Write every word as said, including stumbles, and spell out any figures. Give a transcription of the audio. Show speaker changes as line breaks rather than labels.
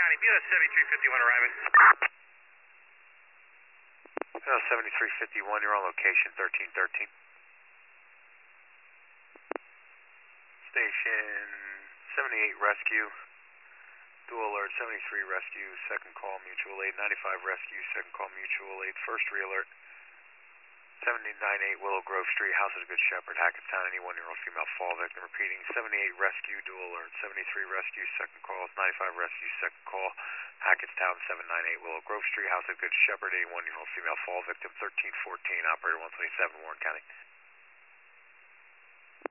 County, B S seventy-three fifty-one arriving.
B S seventy-three fifty-one, you're on location, thirteen thirteen. Station seventy-eight rescue, dual alert, seventy-three rescue, second call mutual aid, ninety-five rescue, second call mutual aid, first re-alert, seventy-nine eight Willow Grove Street, House of the Good Shepherd, Hackettstown, any one-year-old female fall victim. Repeating, seventy-eight rescue, dual alert, seventy-three rescue, second call, ninety-five rescue, second call, Hackettstown, seven nine eight Willow Grove Street, House of the Good Shepherd, any one-year-old female fall victim, thirteen fourteen, operator one twenty-seven, Warren County.